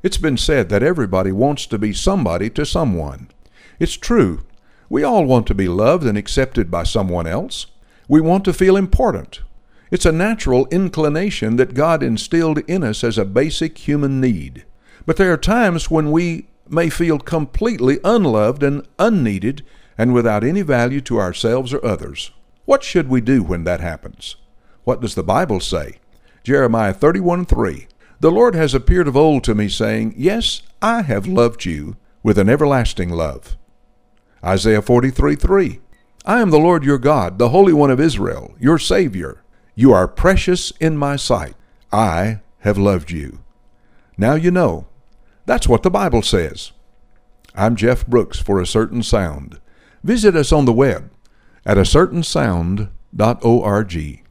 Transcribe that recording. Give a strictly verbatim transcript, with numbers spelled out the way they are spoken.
It's been said that everybody wants to be somebody to someone. It's true. We all want to be loved and accepted by someone else. We want to feel important. It's a natural inclination that God instilled in us as a basic human need. But there are times when we may feel completely unloved and unneeded and without any value to ourselves or others. What should we do when that happens? What does the Bible say? Jeremiah thirty-one three. The Lord has appeared of old to me, saying, Yes, I have loved you with an everlasting love. Isaiah forty-three three. I am the Lord your God, the Holy One of Israel, your Savior. You are precious in my sight. I have loved you. Now you know. That's what the Bible says. I'm Jeff Brooks for A Certain Sound. Visit us on the web at a certain sound dot org.